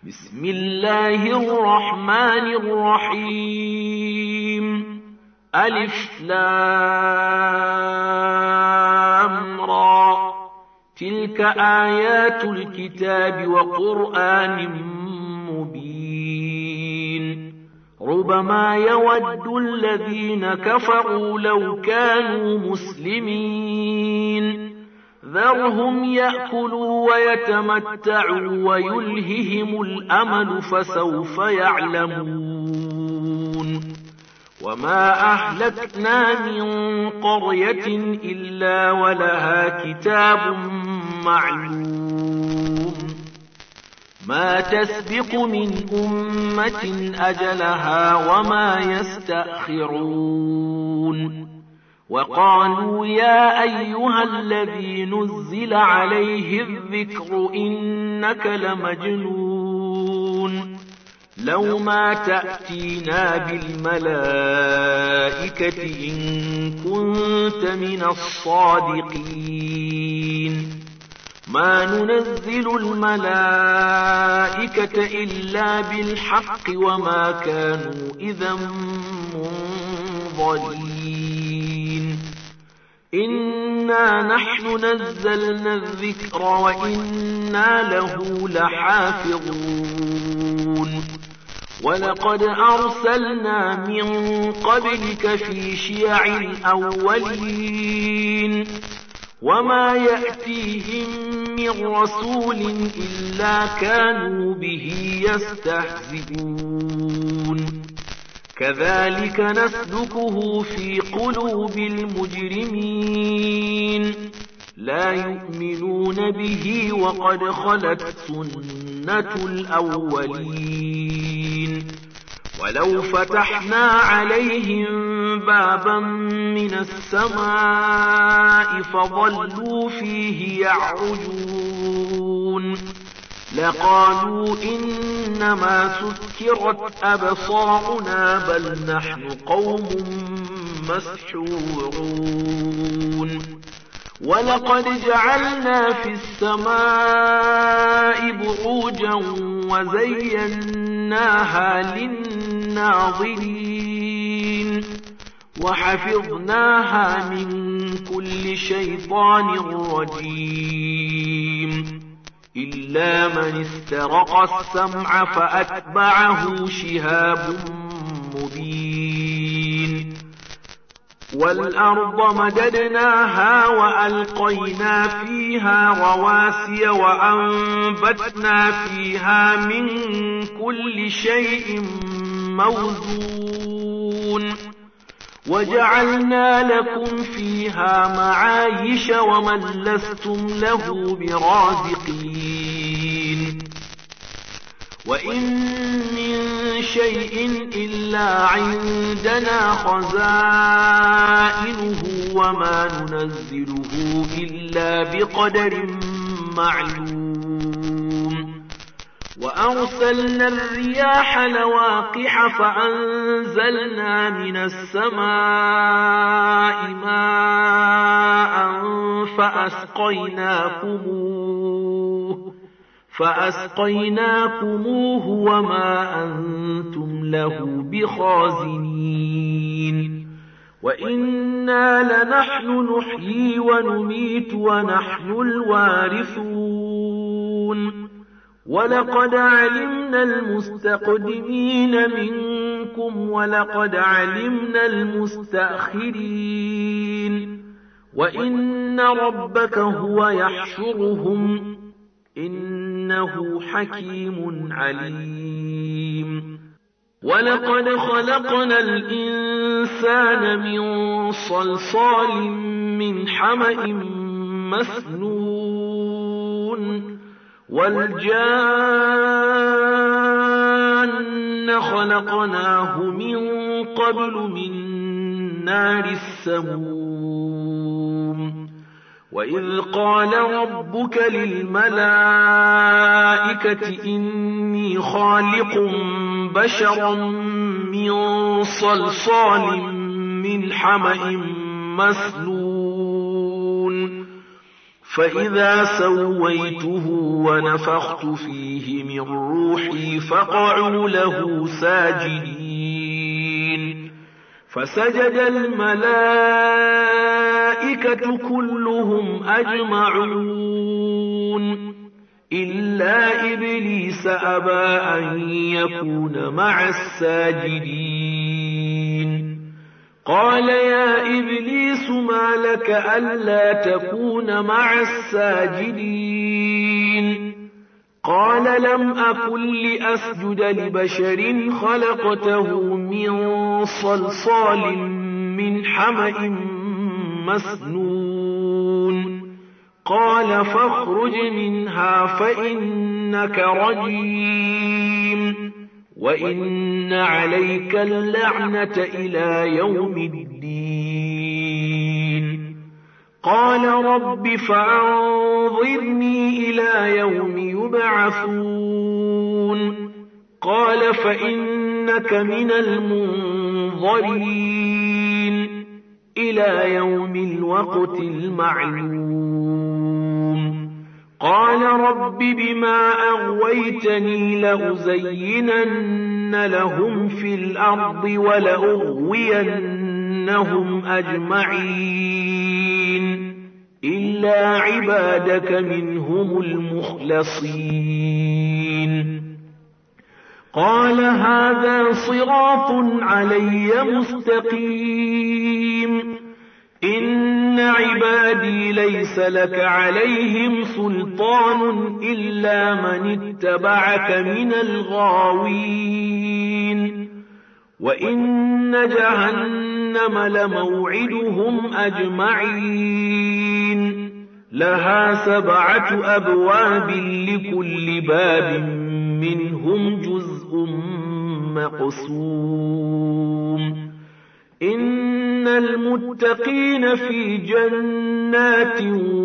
بسم الله الرحمن الرحيم ألف لام را تلك آيات الكتاب وقرآن مبين ربما يود الذين كفروا لو كانوا مسلمين ذرهم يأكلوا ويتمتعوا ويلههم الأمل فسوف يعلمون وما أهلكنا من قرية إلا ولها كتاب معلوم ما تسبق من أمة أجلها وما يستأخرون وقالوا يا أيها الذي نزل عليه الذكر إنك لمجنون لو ما تأتينا بالملائكة إن كنت من الصادقين ما ننزل الملائكة إلا بالحق وما كانوا إذا منظرين إنا نحن نزلنا الذكر وإنا له لحافظون ولقد أرسلنا من قبلك في شيع الأولين وما يأتيهم من رسول إلا كانوا به يستهزئون كذلك نسلكه في قلوب المجرمين لا يؤمنون به وقد خلت سنة الأولين ولو فتحنا عليهم بابا من السماء فظلوا فيه يعرجون لقالوا إنما سكرت أبصارنا بل نحن قوم مسحورون ولقد جعلنا في السماء بروجا وزيناها للناظرين وحفظناها من كل شيطان رجيم إلا من استرق السمع فأتبعه شهاب مبين والأرض مددناها وألقينا فيها رواسي وأنبتنا فيها من كل شيء موزون وجعلنا لكم فيها معايش ومن لستم له برازقين وإن من شيء إلا عندنا خزائنه وما ننزله إلا بقدر معلوم وأرسلنا الرياح لواقح فأنزلنا من السماء ماء فأسقيناكموه وما أنتم له بخازنين وإنا لنحن نحيي ونميت ونحن الوارثون ولقد علمنا المستقدمين منكم ولقد علمنا المستأخرين وإن ربك هو يحشرهم إنه حكيم عليم ولقد خلقنا الإنسان من صلصال من حمأ مسنون والجان خلقناه من قبل من نار السموم وإذ قال ربك للملائكة إني خالق بشرا من صلصال من حمأ مسنون فإذا سويته ونفخت فيه من روحي فقعوا له ساجدين فسجد الملائكة كلهم أجمعون إلا إبليس أبى أن يكون مع الساجدين قال يا إبليس ما لك ألا تكون مع الساجدين قال لم أكن لأسجد لبشر خلقته من صلصال من حمأ مسنون قال فاخرج منها فإنك رجيم وإن عليك اللعنة إلى يوم الدين قال رب فأنظرني إلى يوم يبعثون قال فإنك من المنظرين إلى يوم الوقت المعلوم قال رب بما أغويتني لأزينن لهم في الأرض ولأغوينهم أجمعين إلا عبادك منهم المخلصين قال هذا صراط علي مستقيم إن عبادي ليس لك عليهم سلطان إلا من اتبعك من الغاوين وإن جهنم لموعدهم أجمعين لها 7 أبواب لكل باب منهم جزء مقسوم إن المتقين في جنات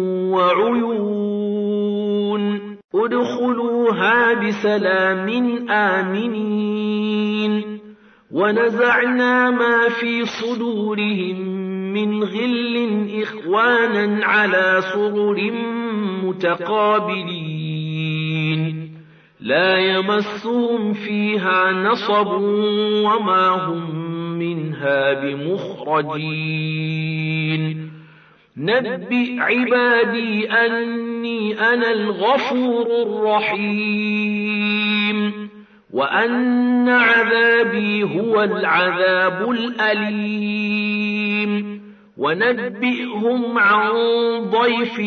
وعيون ادخلوها بسلام آمنين ونزعنا ما في صدورهم من غل إخوانا على سرر متقابلين لا يمسهم فيها نصب وما هم منها بمخرجين نبئ عبادي أني أنا الغفور الرحيم وأن عذابي هو العذاب الأليم ونبئهم عن ضيف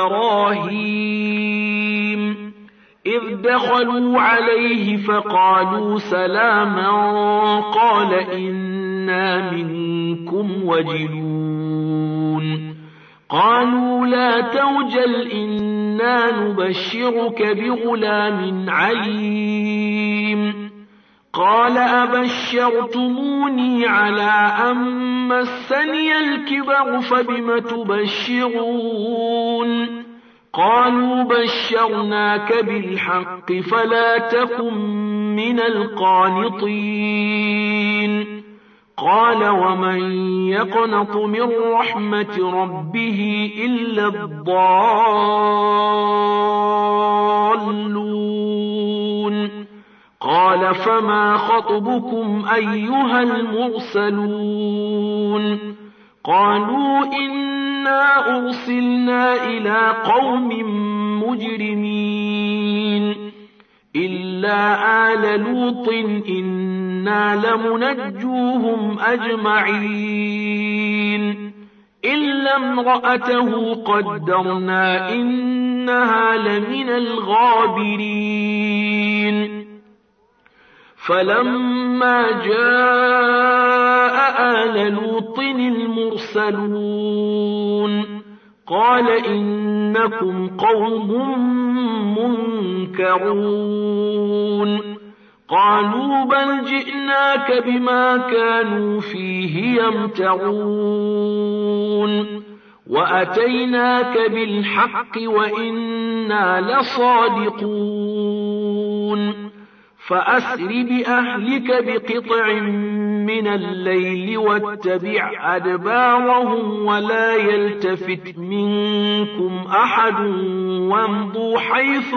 إبراهيم إذ دخلوا عليه فقالوا سلاما قال إنا منكم وجلون قالوا لا توجل إنا نبشرك بغلام عليم قال أبشرتموني على أن مسني الكبر فبم تبشرون قالوا بشرناك بالحق فلا تكن من القانطين قال ومن يقنط من رحمة ربه إلا الضالون قال فما خطبكم أيها المرسلون قالوا إنا أرسلنا إلى قوم مجرمين إلا آل لوط إنا لمنجوهم أجمعين إلا امرأته قدرنا إنها لمن الغابرين فلما جاء آل لوط المرسلون قال إنكم قوم منكرون قالوا بل جئناك بما كانوا فيه يمترون وأتيناك بالحق وإنا لصادقون فأسر بأهلك بقطع من الليل واتبع أدبارهم ولا يلتفت منكم أحد وامضوا حيث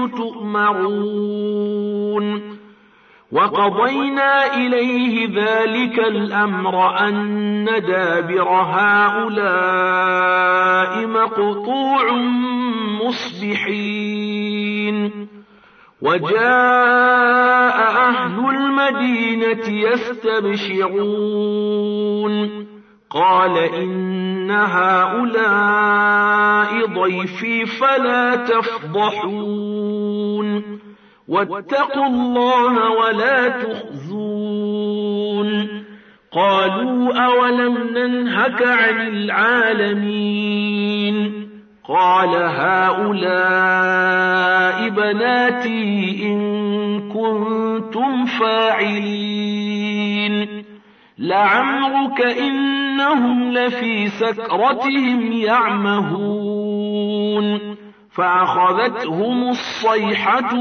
تؤمرون وقضينا إليه ذلك الأمر أن دابر هؤلاء مقطوع مصبحين وجاء أهل المدينة يستبشرون قال إن هؤلاء ضيفي فلا تفضحون واتقوا الله ولا تخزون قالوا أولم ننهك عن العالمين قال هؤلاء بناتي إن كنتم فاعلين لعمرك إنهم لفي سكرتهم يعمهون فأخذتهم الصيحة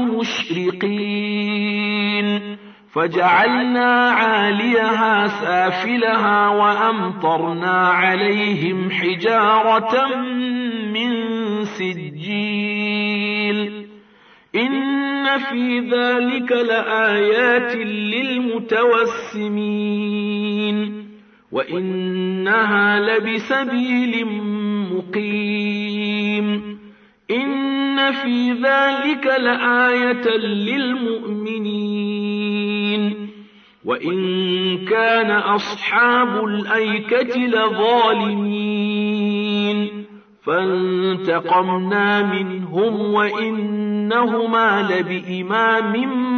مشرقين فجعلنا عاليها سافلها وأمطرنا عليهم حجارة من سجيل إن في ذلك لآيات للمتوسمين وإنها لبسبيل مقيم إن في ذلك لآية للمؤمنين وإن كان أصحاب الأيكة لظالمين فانتقمنا منهم وإنهما لبإمام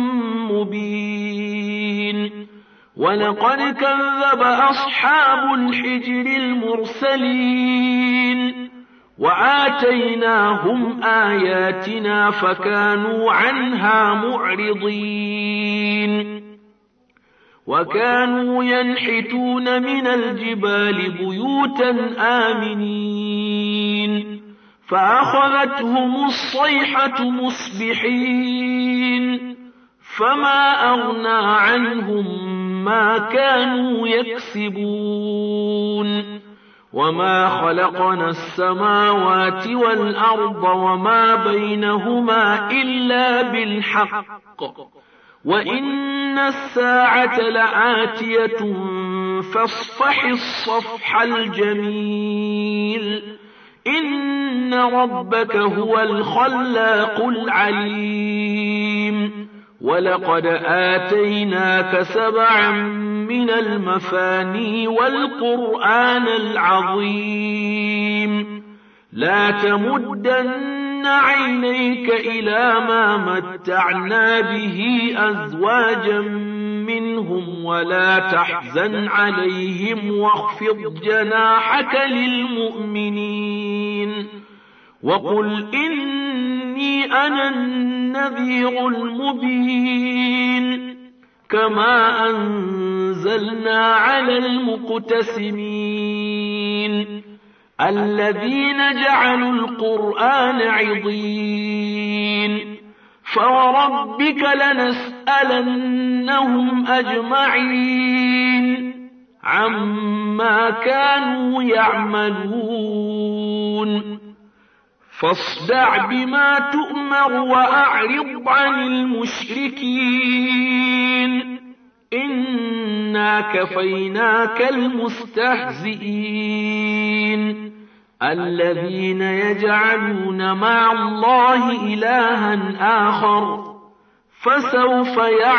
مبين ولقد كذب أصحاب الحجر المرسلين وآتيناهم آياتنا فكانوا عنها معرضين وكانوا ينحتون من الجبال بيوتا آمنين فأخذتهم الصيحة مصبحين فما أغنى عنهم ما كانوا يكسبون وما خلقنا السماوات والأرض وما بينهما إلا بالحق وإن الساعة لآتية فاصفح الصفح الجميل إن ربك هو الخلاق العليم ولقد آتيناك 7 من المثاني والقرآن العظيم لا تمدن عينيك إلى ما متعنا به أزواجا منهم ولا تحزن عليهم واخفض جناحك للمؤمنين وقل إني أنا النذير المبين كما أنزلنا على المقتسمين الذين جعلوا القرآن عضين فوربك لنسألنهم أجمعين عما كانوا يعملون فاصدع بما تؤمر وأعرض عن المشركين إنا كفيناك المستهزئين الذين يجعلون مع الله إلها آخر فسوف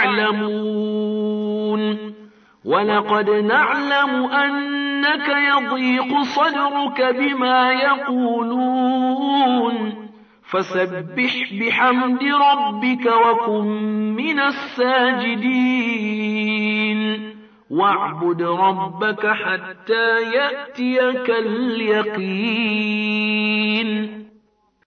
يعلمون ولقد نعلم أنك يضيق صدرك بما يقولون فسبح بحمد ربك وكن من الساجدين واعبد ربك حتى يأتيك اليقين